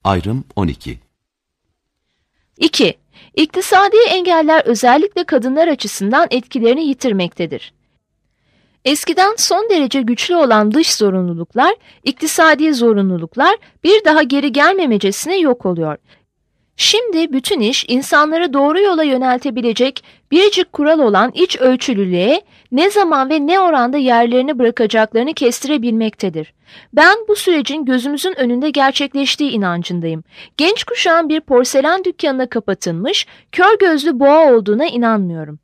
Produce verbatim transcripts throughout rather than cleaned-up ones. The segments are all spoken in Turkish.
Ayrım on iki. iki. İktisadi engeller özellikle kadınlar açısından etkilerini yitirmektedir. Eskiden son derece güçlü olan dış zorunluluklar, iktisadi zorunluluklar bir daha geri gelmemecesine yok oluyor. Şimdi bütün iş insanları doğru yola yöneltebilecek biricik kural olan iç ölçülülüğe ne zaman ve ne oranda yerlerini bırakacaklarını kestirebilmektedir. Ben bu sürecin gözümüzün önünde gerçekleştiği inancındayım. Genç kuşağın bir porselen dükkanına kapatılmış, kör gözlü boğa olduğuna inanmıyorum.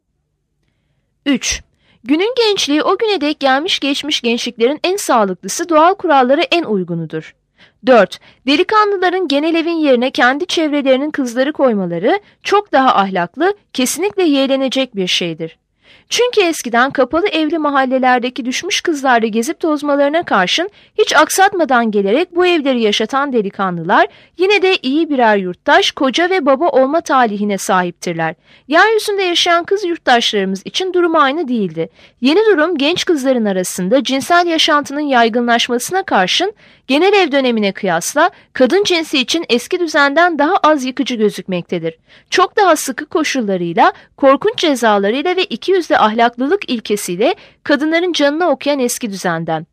üç. Günün gençliği o güne dek gelmiş geçmiş gençliklerin en sağlıklısı, doğal kurallara en uygunudur. dört. Delikanlıların genel evin yerine kendi çevrelerinin kızları koymaları çok daha ahlaklı, kesinlikle yeğlenecek bir şeydir. Çünkü eskiden kapalı evli mahallelerdeki düşmüş kızlarla gezip tozmalarına karşın hiç aksatmadan gelerek bu evleri yaşatan delikanlılar yine de iyi birer yurttaş, koca ve baba olma talihine sahiptirler. Yeryüzünde yaşayan kız yurttaşlarımız için durum aynı değildi. Yeni durum genç kızların arasında cinsel yaşantının yaygınlaşmasına karşın genel ev dönemine kıyasla kadın cinsi için eski düzenden daha az yıkıcı gözükmektedir. Çok daha sıkı koşullarıyla, korkunç cezalarıyla ve ikiyüzlü ahlaklılık ilkesiyle kadınların canını okuyan eski düzenden.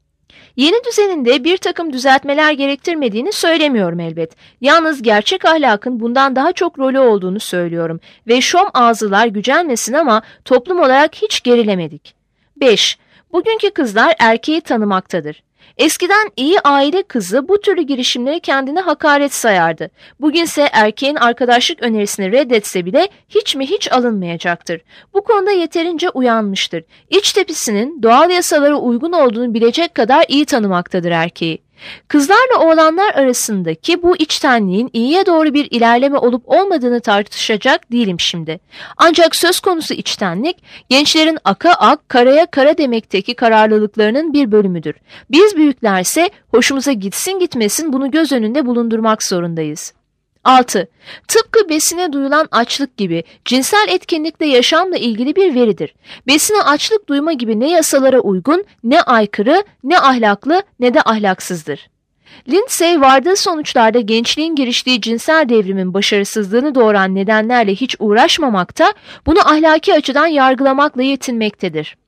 Yeni düzeninde bir takım düzeltmeler gerektirmediğini söylemiyorum elbet. Yalnız gerçek ahlakın bundan daha çok rolü olduğunu söylüyorum ve şom ağızlılar gücenmesin ama toplum olarak hiç gerilemedik. beş. Bugünkü kızlar erkeği tanımaktadır. Eskiden iyi aile kızı bu türlü girişimleri kendine hakaret sayardı. Bugünse erkeğin arkadaşlık önerisini reddetse bile hiç mi hiç alınmayacaktır. Bu konuda yeterince uyanmıştır. İç tepisinin doğal yasalara uygun olduğunu bilecek kadar iyi tanımaktadır erkeği. Kızlarla oğlanlar arasındaki bu içtenliğin iyiye doğru bir ilerleme olup olmadığını tartışacak değilim şimdi. Ancak söz konusu içtenlik, gençlerin aka ak, karaya kara demekteki kararlılıklarının bir bölümüdür. Biz büyüklerse hoşumuza gitsin gitmesin bunu göz önünde bulundurmak zorundayız. altı. Tıpkı besine duyulan açlık gibi cinsel etkinlik de yaşamla ilgili bir veridir. Besine açlık duyma gibi ne yasalara uygun, ne aykırı, ne ahlaklı, ne de ahlaksızdır. Lindsay vardığı sonuçlarda gençliğin giriştiği cinsel devrimin başarısızlığını doğuran nedenlerle hiç uğraşmamakta, bunu ahlaki açıdan yargılamakla yetinmektedir.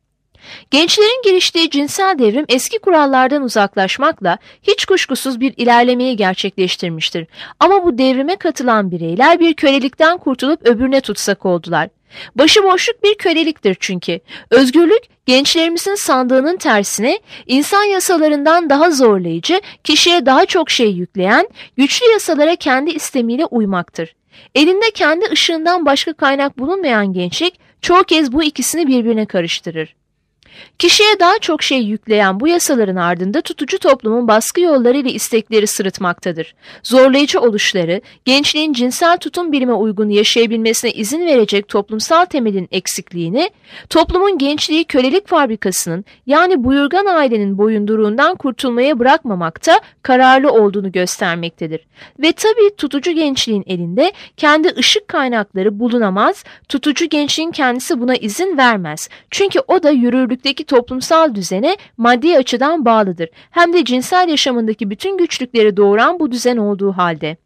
Gençlerin giriştiği cinsel devrim eski kurallardan uzaklaşmakla hiç kuşkusuz bir ilerlemeyi gerçekleştirmiştir. Ama bu devrime katılan bireyler bir kölelikten kurtulup öbürüne tutsak oldular. Başıboşluk bir köleliktir çünkü. Özgürlük gençlerimizin sandığının tersine insan yasalarından daha zorlayıcı, kişiye daha çok şey yükleyen, güçlü yasalara kendi istemiyle uymaktır. Elinde kendi ışığından başka kaynak bulunmayan gençlik çoğu kez bu ikisini birbirine karıştırır. Kişiye daha çok şey yükleyen bu yasaların ardında tutucu toplumun baskı yolları ile istekleri sırıtmaktadır. Zorlayıcı oluşları, gençliğin cinsel tutum bilime uygun yaşayabilmesine izin verecek toplumsal temelin eksikliğini, toplumun gençliği kölelik fabrikasının yani buyurgan ailenin boyunduruğundan kurtulmaya bırakmamakta kararlı olduğunu göstermektedir. Ve tabii tutucu gençliğin elinde kendi ışık kaynakları bulunamaz, tutucu gençliğin kendisi buna izin vermez. Çünkü o da yürürlük toplumsal düzene maddi açıdan bağlıdır. Hem de cinsel yaşamındaki bütün güçlükleri doğuran bu düzen olduğu halde.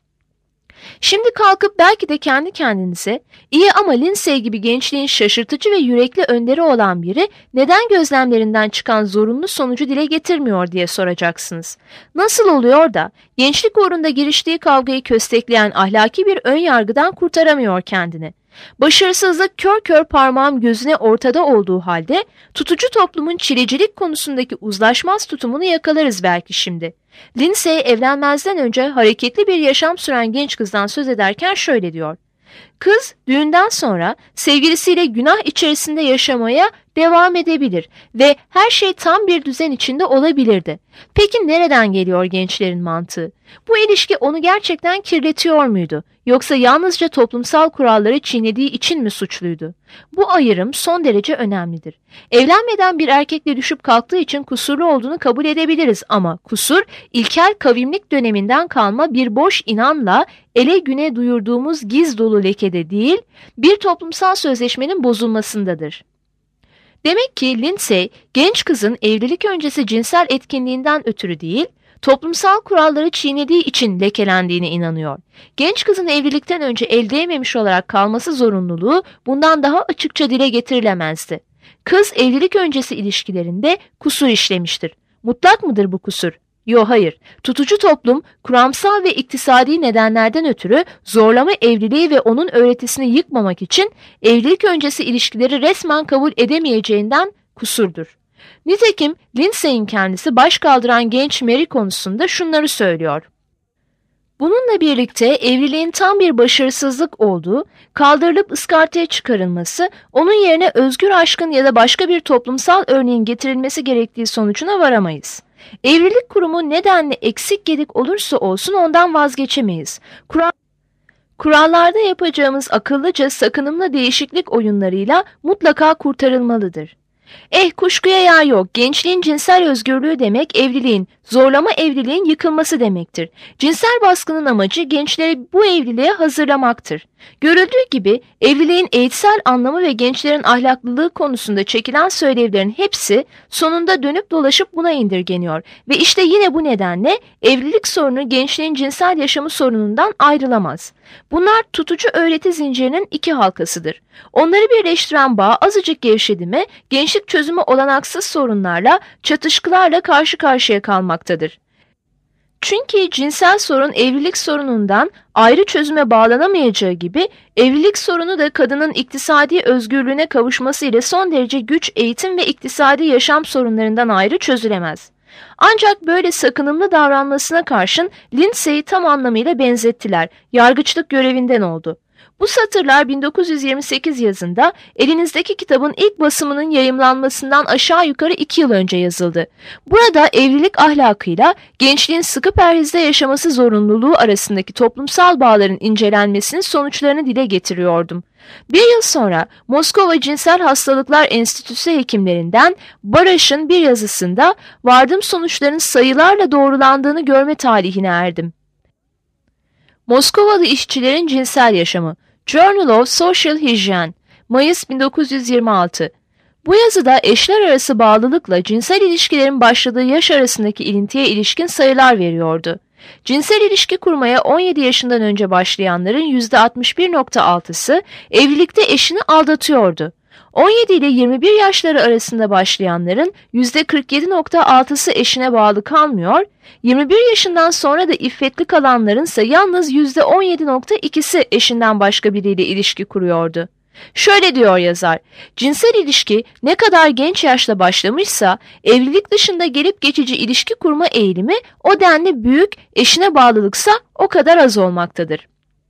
Şimdi kalkıp belki de kendi kendinize iyi ama Lindsay gibi gençliğin şaşırtıcı ve yürekli önderi olan biri neden gözlemlerinden çıkan zorunlu sonucu dile getirmiyor diye soracaksınız. Nasıl oluyor da gençlik uğrunda giriştiği kavgayı köstekleyen ahlaki bir ön yargıdan kurtaramıyor kendini? Başarısızlık kör kör parmağım gözüne ortada olduğu halde tutucu toplumun çilecilik konusundaki uzlaşmaz tutumunu yakalarız belki şimdi. Lindsay evlenmezden önce hareketli bir yaşam süren genç kızdan söz ederken şöyle diyor. Kız düğünden sonra sevgilisiyle günah içerisinde yaşamaya devam edebilir ve her şey tam bir düzen içinde olabilirdi. Peki nereden geliyor gençlerin mantığı? Bu ilişki onu gerçekten kirletiyor muydu? Yoksa yalnızca toplumsal kuralları çiğnediği için mi suçluydu? Bu ayrım son derece önemlidir. Evlenmeden bir erkekle düşüp kalktığı için kusurlu olduğunu kabul edebiliriz ama kusur ilkel kavimlik döneminden kalma bir boş inanla ele güne duyurduğumuz giz dolu lekede değil, bir toplumsal sözleşmenin bozulmasındadır. Demek ki Lindsay genç kızın evlilik öncesi cinsel etkinliğinden ötürü değil, Toplumsal kuralları çiğnediği için lekelendiğine inanıyor. Genç kızın evlilikten önce el değmemiş olarak kalması zorunluluğu bundan daha açıkça dile getirilemezdi. Kız evlilik öncesi ilişkilerinde kusur işlemiştir. Mutlak mıdır bu kusur? Yo, hayır. Tutucu toplum kuramsal ve iktisadi nedenlerden ötürü zorlama evliliği ve onun öğretisini yıkmamak için evlilik öncesi ilişkileri resmen kabul edemeyeceğinden kusurdur. Nitekim Lindsay'in kendisi baş kaldıran genç Mary konusunda şunları söylüyor. Bununla birlikte evliliğin tam bir başarısızlık olduğu, kaldırılıp ıskartaya çıkarılması, onun yerine özgür aşkın ya da başka bir toplumsal örneğin getirilmesi gerektiği sonucuna varamayız. Evlilik kurumu nedenle eksik gedik olursa olsun ondan vazgeçemeyiz. Kural Kurallarda yapacağımız akıllıca sakınımlı değişiklik oyunlarıyla mutlaka kurtarılmalıdır. Eh, kuşkuya yer yok. Gençliğin cinsel özgürlüğü demek evliliğin, zorlama evliliğin yıkılması demektir. Cinsel baskının amacı gençleri bu evliliğe hazırlamaktır. Görüldüğü gibi evliliğin eğitsel anlamı ve gençlerin ahlaklılığı konusunda çekilen söylevlerin hepsi sonunda dönüp dolaşıp buna indirgeniyor. Ve işte yine bu nedenle evlilik sorunu gençliğin cinsel yaşamı sorunundan ayrılamaz. Bunlar tutucu öğreti zincirinin iki halkasıdır. Onları birleştiren bağ azıcık gevşedi mi, gençlik çözümü olanaksız sorunlarla, çatışkılarla karşı karşıya kalmaktadır. Çünkü cinsel sorun evlilik sorunundan ayrı çözüme bağlanamayacağı gibi evlilik sorunu da kadının iktisadi özgürlüğüne kavuşması ile son derece güç, eğitim ve iktisadi yaşam sorunlarından ayrı çözülemez. Ancak böyle sakınımlı davranmasına karşın Lindsay'i tam anlamıyla benzettiler, yargıçlık görevinden oldu. Bu satırlar bin dokuz yüz yirmi sekiz yazında elinizdeki kitabın ilk basımının yayımlanmasından aşağı yukarı iki yıl önce yazıldı. Burada evlilik ahlakıyla gençliğin sıkı perhizde yaşaması zorunluluğu arasındaki toplumsal bağların incelenmesinin sonuçlarını dile getiriyordum. Bir yıl sonra Moskova Cinsel Hastalıklar Enstitüsü hekimlerinden Baraş'ın bir yazısında vardığım sonuçların sayılarla doğrulandığını görme talihine erdim. Moskovalı işçilerin cinsel yaşamı, Journal of Social Hygiene, Mayıs bin dokuz yüz yirmi altı. Bu yazıda eşler arası bağlılıkla cinsel ilişkilerin başladığı yaş arasındaki ilintiye ilişkin sayılar veriyordu. Cinsel ilişki kurmaya on yedi yaşından önce başlayanların yüzde altmış bir nokta altısı evlilikte eşini aldatıyordu. on yedi ile yirmi bir yaşları arasında başlayanların yüzde kırk yedi nokta altısı eşine bağlı kalmıyor, yirmi bir yaşından sonra da iffetli kalanların ise yalnız yüzde on yedi nokta ikisi eşinden başka biriyle ilişki kuruyordu. Şöyle diyor yazar, cinsel ilişki ne kadar genç yaşta başlamışsa evlilik dışında gelip geçici ilişki kurma eğilimi o denli büyük, eşine bağlılıksa o kadar az olmaktadır.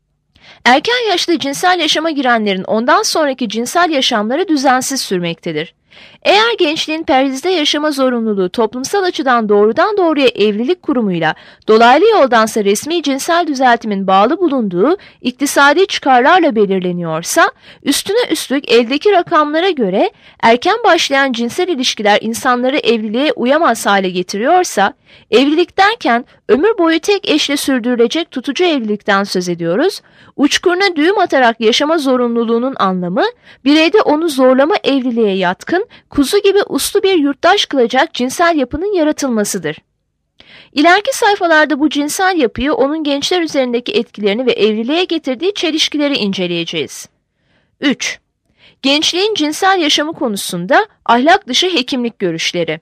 Erken yaşta cinsel yaşama girenlerin ondan sonraki cinsel yaşamları düzensiz sürmektedir. Eğer gençliğin perhizde yaşama zorunluluğu toplumsal açıdan doğrudan doğruya evlilik kurumuyla, dolaylı yoldansa resmi cinsel düzeltimin bağlı bulunduğu iktisadi çıkarlarla belirleniyorsa, üstüne üstlük eldeki rakamlara göre erken başlayan cinsel ilişkiler insanları evliliğe uyamaz hale getiriyorsa, evlilik derken ömür boyu tek eşle sürdürülecek tutucu evlilikten söz ediyoruz. Uçkuruna düğüm atarak yaşama zorunluluğunun anlamı, bireyde onu zorlama evliliğe yatkın, kuzu gibi uslu bir yurttaş kılacak cinsel yapının yaratılmasıdır. İleriki sayfalarda bu cinsel yapıyı, onun gençler üzerindeki etkilerini ve evliliğe getirdiği çelişkileri inceleyeceğiz. üç. Gençliğin cinsel yaşamı konusunda ahlak dışı hekimlik görüşleri.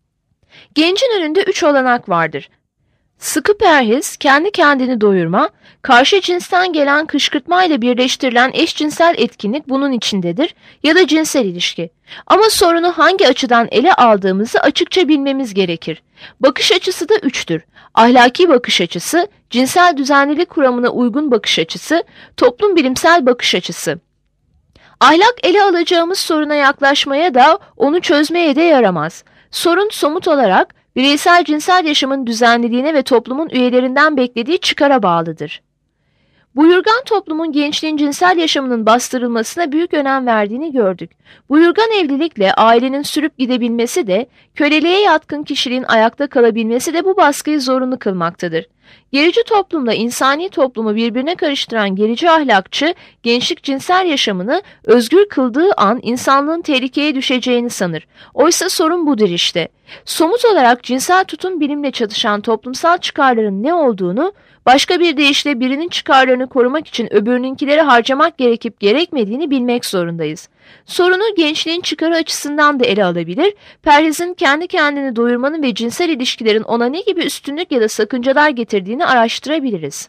Gencin önünde üç olanak vardır. Sıkı perhiz, kendi kendini doyurma, karşı cinsten gelen kışkırtma ile birleştirilen eşcinsel etkinlik bunun içindedir ya da cinsel ilişki. Ama sorunu hangi açıdan ele aldığımızı açıkça bilmemiz gerekir. Bakış açısı da üçtür. Ahlaki bakış açısı, cinsel düzenlilik kuramına uygun bakış açısı, toplum bilimsel bakış açısı. Ahlak ele alacağımız soruna yaklaşmaya da onu çözmeye de yaramaz. Sorun somut olarak bireysel cinsel yaşamın düzenliliğine ve toplumun üyelerinden beklediği çıkara bağlıdır. Buyurgan toplumun gençliğin cinsel yaşamının bastırılmasına büyük önem verdiğini gördük. Buyurgan evlilikle ailenin sürüp gidebilmesi de, köleliğe yatkın kişiliğin ayakta kalabilmesi de bu baskıyı zorunlu kılmaktadır. Gerici toplumla insani toplumu birbirine karıştıran gerici ahlakçı, gençlik cinsel yaşamını özgür kıldığı an insanlığın tehlikeye düşeceğini sanır. Oysa sorun budur işte. Somut olarak cinsel tutum bilimle çatışan toplumsal çıkarların ne olduğunu, başka bir deyişle birinin çıkarlarını korumak için öbürününkileri harcamak gerekip gerekmediğini bilmek zorundayız. Sorunu gençliğin çıkarı açısından da ele alabilir, perhizin kendi kendini doyurmanın ve cinsel ilişkilerin ona ne gibi üstünlük ya da sakıncalar getirdiğini araştırabiliriz.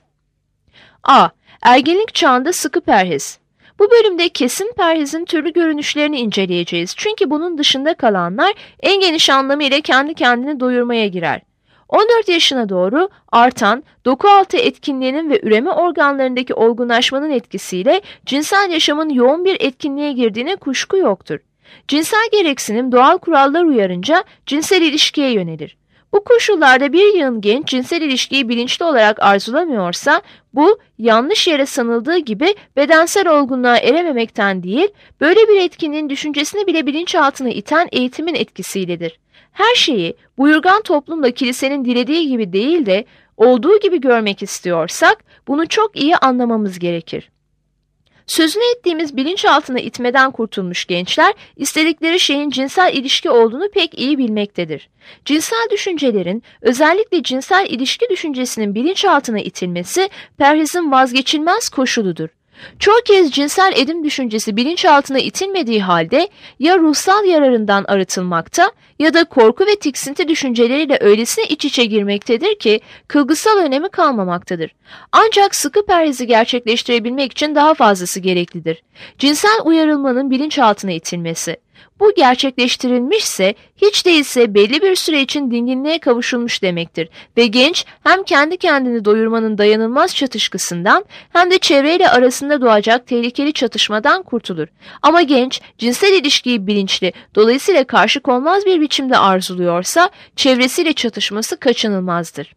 A. Ergenlik çağında sıkı perhiz. Bu bölümde kesin perhizin türlü görünüşlerini inceleyeceğiz. Çünkü bunun dışında kalanlar en geniş anlamıyla kendi kendini doyurmaya girer. on dört yaşına doğru artan doku altı etkinliğinin ve üreme organlarındaki olgunlaşmanın etkisiyle cinsel yaşamın yoğun bir etkinliğe girdiğine kuşku yoktur. Cinsel gereksinim doğal kurallar uyarınca cinsel ilişkiye yönelir. Bu koşullarda bir yığın genç cinsel ilişkiyi bilinçli olarak arzulamıyorsa, bu yanlış yere sanıldığı gibi bedensel olgunluğa erememekten değil, böyle bir etkinliğin düşüncesini bile bilinçaltına iten eğitimin etkisiyledir. Her şeyi buyurgan toplumla kilisenin dilediği gibi değil de olduğu gibi görmek istiyorsak bunu çok iyi anlamamız gerekir. Sözünü ettiğimiz bilinçaltına itmeden kurtulmuş gençler istedikleri şeyin cinsel ilişki olduğunu pek iyi bilmektedir. Cinsel düşüncelerin, özellikle cinsel ilişki düşüncesinin bilinçaltına itilmesi perhizin vazgeçilmez koşuludur. Çoğu kez cinsel edim düşüncesi bilinçaltına itilmediği halde ya ruhsal yararından arıtılmakta ya da korku ve tiksinti düşünceleriyle öylesine iç içe girmektedir ki kılgısal önemi kalmamaktadır. Ancak sıkı perhizi gerçekleştirebilmek için daha fazlası gereklidir. Cinsel uyarılmanın bilinçaltına itilmesi. Bu gerçekleştirilmişse hiç değilse belli bir süre için dinginliğe kavuşulmuş demektir ve genç hem kendi kendini doyurmanın dayanılmaz çatışkısından hem de çevreyle arasında doğacak tehlikeli çatışmadan kurtulur. Ama genç cinsel ilişkiyi bilinçli, dolayısıyla karşı konmaz bir biçimde arzuluyorsa çevresiyle çatışması kaçınılmazdır.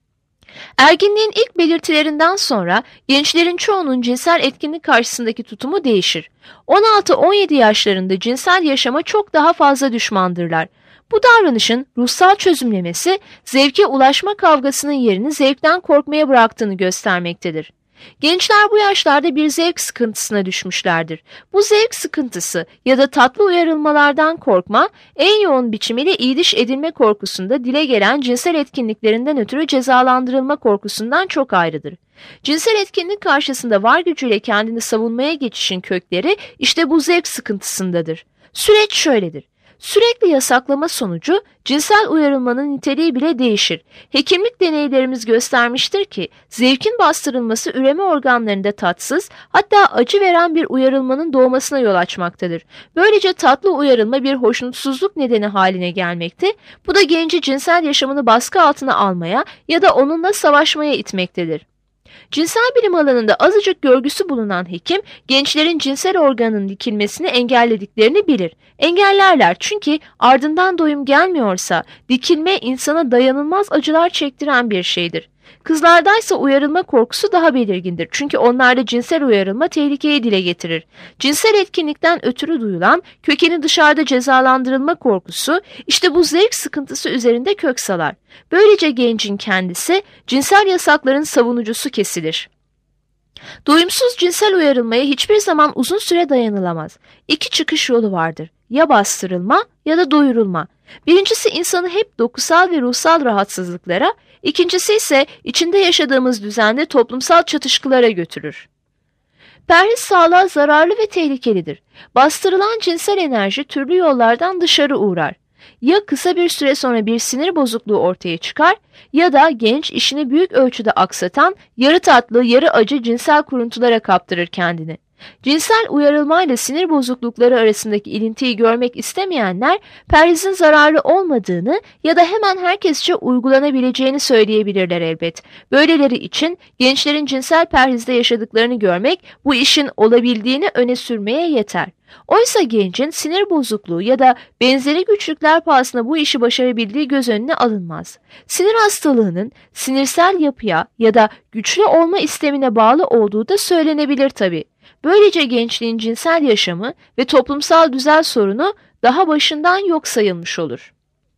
Erginliğin ilk belirtilerinden sonra gençlerin çoğunun cinsel etkinlik karşısındaki tutumu değişir. on altı on yedi yaşlarında cinsel yaşama çok daha fazla düşmandırlar. Bu davranışın ruhsal çözümlemesi zevke ulaşma kavgasının yerini zevkten korkmaya bıraktığını göstermektedir. Gençler bu yaşlarda bir zevk sıkıntısına düşmüşlerdir. Bu zevk sıkıntısı ya da tatlı uyarılmalardan korkma, en yoğun biçimiyle iyiliş edilme korkusunda dile gelen cinsel etkinliklerinden ötürü cezalandırılma korkusundan çok ayrıdır. Cinsel etkinlik karşısında var gücüyle kendini savunmaya geçişin kökleri işte bu zevk sıkıntısındadır. Süreç şöyledir. Sürekli yasaklama sonucu cinsel uyarılmanın niteliği bile değişir. Hekimlik deneylerimiz göstermiştir ki zevkin bastırılması üreme organlarında tatsız, hatta acı veren bir uyarılmanın doğmasına yol açmaktadır. Böylece tatlı uyarılma bir hoşnutsuzluk nedeni haline gelmekte, bu da genci cinsel yaşamını baskı altına almaya ya da onunla savaşmaya itmektedir. Cinsel bilim alanında azıcık görgüsü bulunan hekim, gençlerin cinsel organının dikilmesini engellediklerini bilir. Engellerler çünkü ardından doyum gelmiyorsa dikilme insana dayanılmaz acılar çektiren bir şeydir. Kızlardaysa uyarılma korkusu daha belirgindir. Çünkü onlarda cinsel uyarılma tehlikeyi dile getirir. Cinsel etkinlikten ötürü duyulan, kökeni dışarıda cezalandırılma korkusu işte bu zevk sıkıntısı üzerinde kök salar. Böylece gencin kendisi cinsel yasakların savunucusu kesilir. Doyumsuz cinsel uyarılmaya hiçbir zaman uzun süre dayanılamaz. İki çıkış yolu vardır. Ya bastırılma ya da doyurulma. Birincisi insanı hep dokusal ve ruhsal rahatsızlıklara, İkincisi ise içinde yaşadığımız düzende toplumsal çatışkılara götürür. Perhiz sağlığa zararlı ve tehlikelidir. Bastırılan cinsel enerji türlü yollardan dışarı uğrar. Ya kısa bir süre sonra bir sinir bozukluğu ortaya çıkar ya da genç işini büyük ölçüde aksatan yarı tatlı yarı acı cinsel kuruntulara kaptırır kendini. Cinsel uyarılmayla sinir bozuklukları arasındaki ilintiyi görmek istemeyenler perhizin zararlı olmadığını ya da hemen herkesçe uygulanabileceğini söyleyebilirler elbet. Böyleleri için gençlerin cinsel perhizde yaşadıklarını görmek bu işin olabildiğini öne sürmeye yeter. Oysa gencin sinir bozukluğu ya da benzeri güçlükler pahasına bu işi başarabildiği göz önüne alınmaz. Sinir hastalığının sinirsel yapıya ya da güçlü olma istemine bağlı olduğu da söylenebilir tabii. Böylece gençliğin cinsel yaşamı ve toplumsal düzen sorunu daha başından yok sayılmış olur.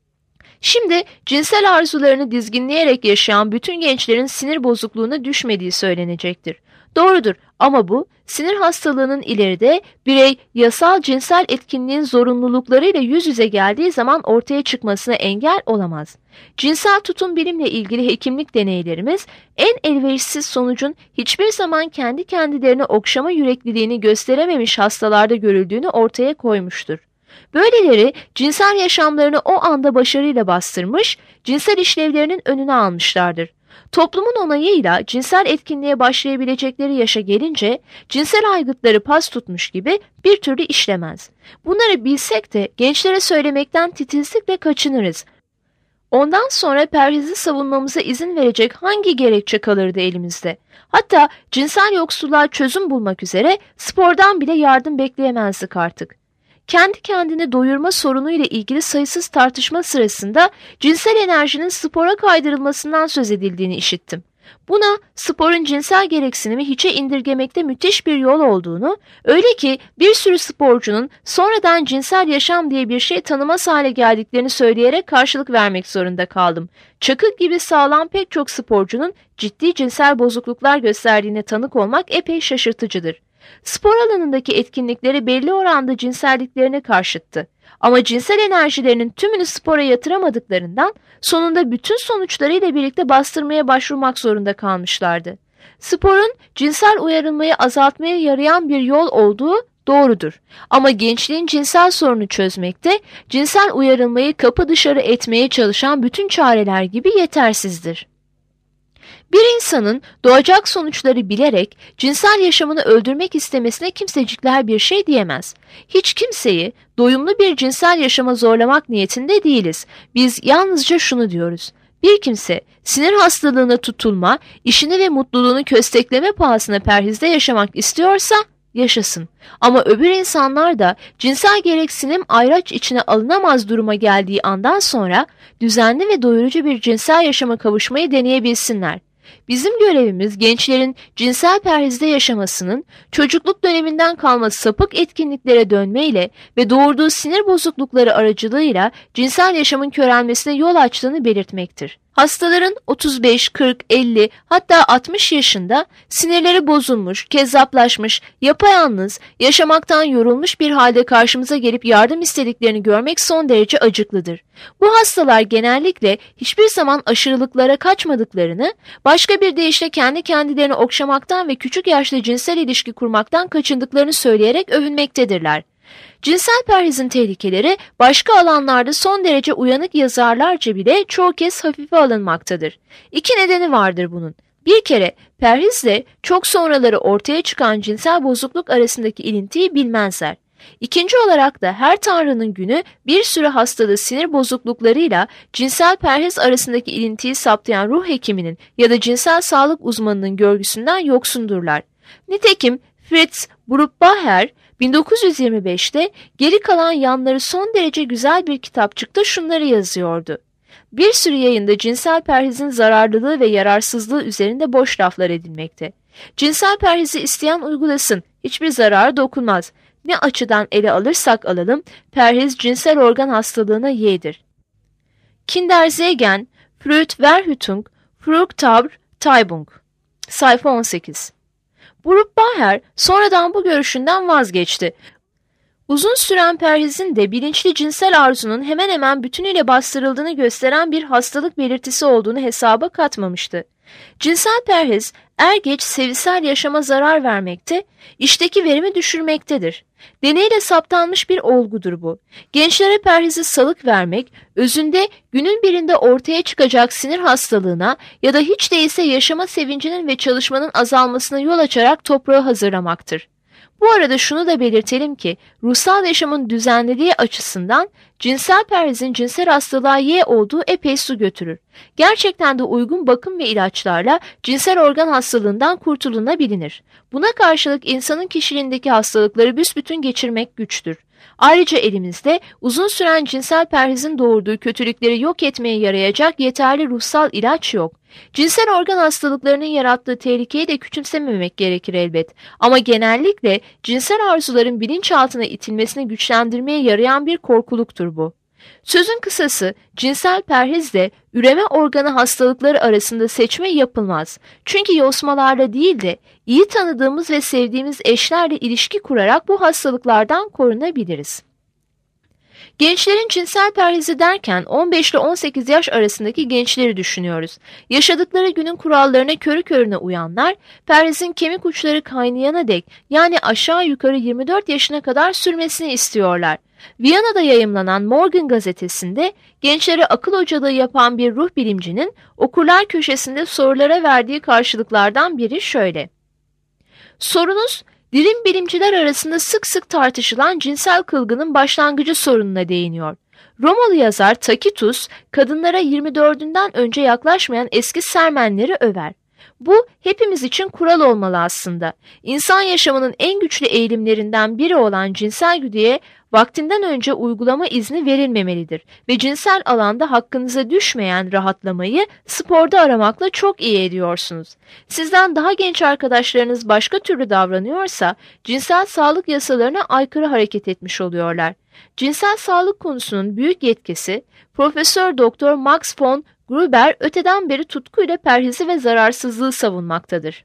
Şimdi cinsel arzularını dizginleyerek yaşayan bütün gençlerin sinir bozukluğuna düşmediği söylenecektir. Doğrudur ama bu sinir hastalığının ileride birey yasal cinsel etkinliğin zorunluluklarıyla yüz yüze geldiği zaman ortaya çıkmasına engel olamaz. Cinsel tutum bilimle ilgili hekimlik deneylerimiz en elverişsiz sonucun hiçbir zaman kendi kendilerine okşama yürekliliğini gösterememiş hastalarda görüldüğünü ortaya koymuştur. Böyleleri cinsel yaşamlarını o anda başarıyla bastırmış, cinsel işlevlerinin önüne almışlardır. Toplumun onayıyla cinsel etkinliğe başlayabilecekleri yaşa gelince cinsel aygıtları pas tutmuş gibi bir türlü işlemez. Bunları bilsek de gençlere söylemekten titizlikle kaçınırız. Ondan sonra perhizi savunmamıza izin verecek hangi gerekçe kalırdı elimizde? Hatta cinsel yoksulluğa çözüm bulmak üzere spordan bile yardım bekleyemezdik artık. Kendi kendini doyurma sorunuyla ilgili sayısız tartışma sırasında cinsel enerjinin spora kaydırılmasından söz edildiğini işittim. Buna sporun cinsel gereksinimi hiçe indirgemekte müthiş bir yol olduğunu, öyle ki bir sürü sporcunun sonradan cinsel yaşam diye bir şey tanımaz hale geldiklerini söyleyerek karşılık vermek zorunda kaldım. Çakı gibi sağlam pek çok sporcunun ciddi cinsel bozukluklar gösterdiğine tanık olmak epey şaşırtıcıdır. Spor alanındaki etkinlikleri belli oranda cinselliklerine karşıttı. Ama cinsel enerjilerinin tümünü spora yatıramadıklarından sonunda bütün sonuçlarıyla birlikte bastırmaya başvurmak zorunda kalmışlardı. Sporun cinsel uyarılmayı azaltmaya yarayan bir yol olduğu doğrudur. Ama gençliğin cinsel sorunu çözmekte, cinsel uyarılmayı kapı dışarı etmeye çalışan bütün çareler gibi yetersizdir. Bir insanın doğacak sonuçları bilerek cinsel yaşamını öldürmek istemesine kimsecikler bir şey diyemez. Hiç kimseyi doyumlu bir cinsel yaşama zorlamak niyetinde değiliz. Biz yalnızca şunu diyoruz. Bir kimse sinir hastalığına tutulma, işini ve mutluluğunu köstekleme pahasına perhizde yaşamak istiyorsa yaşasın. Ama öbür insanlar da cinsel gereksinim ayraç içine alınamaz duruma geldiği andan sonra düzenli ve doyurucu bir cinsel yaşama kavuşmayı deneyebilsinler. Bizim görevimiz gençlerin cinsel perhizde yaşamasının çocukluk döneminden kalma sapık etkinliklere dönmeyle ve doğurduğu sinir bozuklukları aracılığıyla cinsel yaşamın körelmesine yol açtığını belirtmektir. Hastaların otuz beş, kırk, elli hatta altmış yaşında sinirleri bozulmuş, kezzaplaşmış, yapayalnız, yaşamaktan yorulmuş bir halde karşımıza gelip yardım istediklerini görmek son derece acıklıdır. Bu hastalar genellikle hiçbir zaman aşırılıklara kaçmadıklarını, başka bir deyişle kendi kendilerini okşamaktan ve küçük yaşta cinsel ilişki kurmaktan kaçındıklarını söyleyerek övünmektedirler. Cinsel perhizin tehlikeleri başka alanlarda son derece uyanık yazarlarca bile çoğu kez hafife alınmaktadır. İki nedeni vardır bunun. Bir kere perhizle çok sonraları ortaya çıkan cinsel bozukluk arasındaki ilintiyi bilmezler. İkinci olarak da her tanrının günü bir sürü hastalığı sinir bozukluklarıyla cinsel perhiz arasındaki ilintiyi saptayan ruh hekiminin ya da cinsel sağlık uzmanının görgüsünden yoksundurlar. Nitekim Fritz Brupbacher bin dokuz yüz yirmi beşte geri kalan yanları son derece güzel bir kitapçıkta şunları yazıyordu. Bir sürü yayında cinsel perhizin zararlılığı ve yararsızlığı üzerinde boş laflar edilmekte. Cinsel perhizi isteyen uygulasın, hiçbir zararı dokunmaz. Ne açıdan ele alırsak alalım, perhiz cinsel organ hastalığına yeğdir. Kinderzegen, Frühverhütung, Fruchtabteilung, sayfa on sekiz. Brupbacher sonradan bu görüşünden vazgeçti. Uzun süren perhizin de bilinçli cinsel arzunun hemen hemen bütünüyle bastırıldığını gösteren bir hastalık belirtisi olduğunu hesaba katmamıştı. Cinsel perhiz er geç sevişsel yaşama zarar vermekte, işteki verimi düşürmektedir. Deneyle saptanmış bir olgudur bu. Gençlere perhizi salık vermek, özünde günün birinde ortaya çıkacak sinir hastalığına ya da hiç değilse yaşama sevincinin ve çalışmanın azalmasına yol açarak toprağı hazırlamaktır. Bu arada şunu da belirtelim ki ruhsal yaşamın düzenliliği açısından cinsel perhizin cinsel hastalığa ye olduğu epey su götürür. Gerçekten de uygun bakım ve ilaçlarla cinsel organ hastalığından kurtulunabilir. Buna karşılık insanın kişiliğindeki hastalıkları büsbütün geçirmek güçtür. Ayrıca elimizde uzun süren cinsel perhizin doğurduğu kötülükleri yok etmeye yarayacak yeterli ruhsal ilaç yok. Cinsel organ hastalıklarının yarattığı tehlikeyi de küçümsememek gerekir elbet. Ama genellikle cinsel arzuların bilinçaltına itilmesini güçlendirmeye yarayan bir korkuluktur bu. Sözün kısası cinsel perhizle üreme organı hastalıkları arasında seçme yapılmaz. Çünkü yosmalarla değil de iyi tanıdığımız ve sevdiğimiz eşlerle ilişki kurarak bu hastalıklardan korunabiliriz. Gençlerin cinsel perhizi derken on beş ile on sekiz yaş arasındaki gençleri düşünüyoruz. Yaşadıkları günün kurallarına körü körüne uyanlar, perhizin kemik uçları kaynayana dek yani aşağı yukarı yirmi dört yaşına kadar sürmesini istiyorlar. Viyana'da yayımlanan Morgan gazetesinde gençlere akıl hocalığı yapan bir ruh bilimcinin okurlar köşesinde sorulara verdiği karşılıklardan biri şöyle. Sorunuz, dilim bilimciler arasında sık sık tartışılan cinsel kılgının başlangıcı sorununa değiniyor. Romalı yazar Tacitus, kadınlara yirmi dördünden önce yaklaşmayan eski sermenleri över. Bu hepimiz için kural olmalı aslında. İnsan yaşamının en güçlü eğilimlerinden biri olan cinsel güdüye vaktinden önce uygulama izni verilmemelidir ve cinsel alanda hakkınıza düşmeyen rahatlamayı sporda aramakla çok iyi ediyorsunuz. Sizden daha genç arkadaşlarınız başka türlü davranıyorsa cinsel sağlık yasalarına aykırı hareket etmiş oluyorlar. Cinsel sağlık konusunun büyük yetkisi Profesör Doktor Max von Gruber öteden beri tutkuyla perhizi ve zararsızlığı savunmaktadır.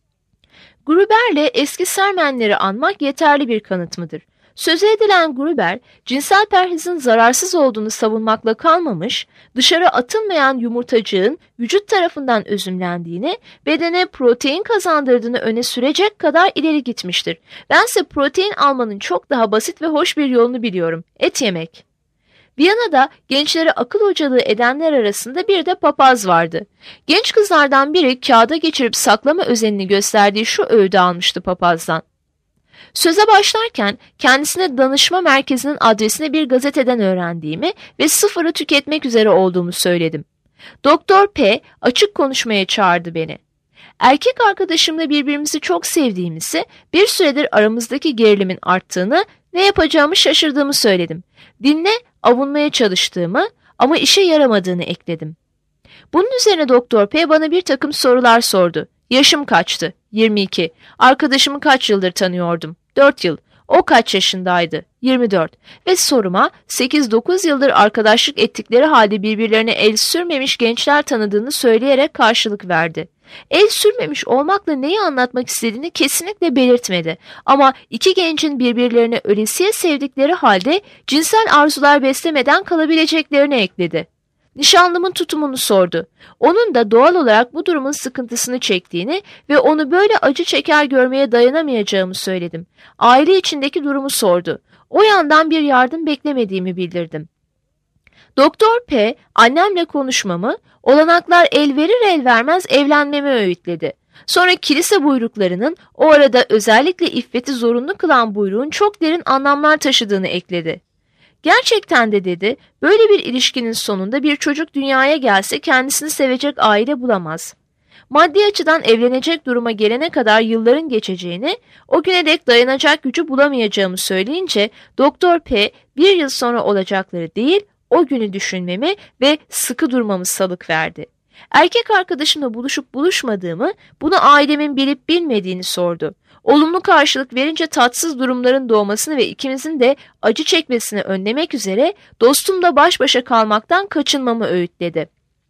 Gruber'le eski sermenleri anmak yeterli bir kanıt mıdır? Sözü edilen Gruber, cinsel perhizin zararsız olduğunu savunmakla kalmamış, dışarı atılmayan yumurtacığın vücut tarafından özümlendiğini, bedene protein kazandırdığını öne sürecek kadar ileri gitmiştir. Bense protein almanın çok daha basit ve hoş bir yolunu biliyorum: et yemek. Viyana'da gençlere akıl hocalığı edenler arasında bir de papaz vardı. Genç kızlardan biri kağıda geçirip saklama özenini gösterdiği şu öğüdü almıştı papazdan. Söze başlarken kendisine danışma merkezinin adresini bir gazeteden öğrendiğimi ve sıfırı tüketmek üzere olduğumu söyledim. Doktor P açık konuşmaya çağırdı beni. Erkek arkadaşımla birbirimizi çok sevdiğimizi, bir süredir aramızdaki gerilimin arttığını, ne yapacağımı şaşırdığımı söyledim. Dinle, avunmaya çalıştığımı ama işe yaramadığını ekledim. Bunun üzerine Doktor P bana bir takım sorular sordu. Yaşım kaçtı? yirmi iki. Arkadaşımı kaç yıldır tanıyordum? dört yıl. O kaç yaşındaydı? yirmi dört. Ve soruma sekiz dokuz yıldır arkadaşlık ettikleri halde birbirlerine el sürmemiş gençler tanıdığını söyleyerek karşılık verdi. El sürmemiş olmakla neyi anlatmak istediğini kesinlikle belirtmedi. Ama iki gencin birbirlerini ölesiye sevdikleri halde cinsel arzular beslemeden kalabileceklerini ekledi. Nişanlımın tutumunu sordu. Onun da doğal olarak bu durumun sıkıntısını çektiğini ve onu böyle acı çeker görmeye dayanamayacağımı söyledim. Aile içindeki durumu sordu. O yandan bir yardım beklemediğimi bildirdim. Doktor P annemle konuşmamı, olanaklar el verir el vermez evlenmemi öğütledi. Sonra kilise buyruklarının o arada özellikle iffeti zorunlu kılan buyruğun çok derin anlamlar taşıdığını ekledi. Gerçekten de dedi, böyle bir ilişkinin sonunda bir çocuk dünyaya gelse kendisini sevecek aile bulamaz. Maddi açıdan evlenecek duruma gelene kadar yılların geçeceğini, o güne dek dayanacak gücü bulamayacağımı söyleyince Doktor P bir yıl sonra olacakları değil, o günü düşünmemi ve sıkı durmamı salık verdi. Erkek arkadaşımla buluşup buluşmadığımı, bunu ailemin bilip bilmediğini sordu. Olumlu karşılık verince tatsız durumların doğmasını ve ikimizin de acı çekmesini önlemek üzere dostumla baş başa kalmaktan kaçınmamı öğütledi.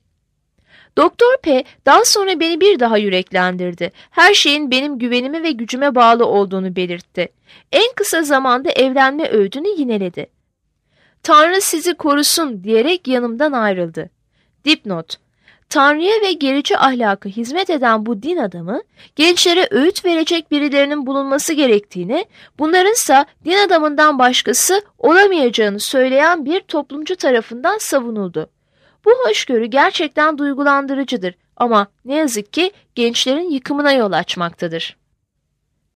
Doktor P daha sonra beni bir daha yüreklendirdi. Her şeyin benim güvenime ve gücüme bağlı olduğunu belirtti. En kısa zamanda evlenme öğüdünü yineledi. Tanrı sizi korusun diyerek yanımdan ayrıldı. Dipnot: Tanrı'ya ve gerici ahlaka hizmet eden bu din adamı, gençlere öğüt verecek birilerinin bulunması gerektiğini, bunlarınsa din adamından başkası olamayacağını söyleyen bir toplumcu tarafından savunuldu. Bu hoşgörü gerçekten duygulandırıcıdır ama ne yazık ki gençlerin yıkımına yol açmaktadır.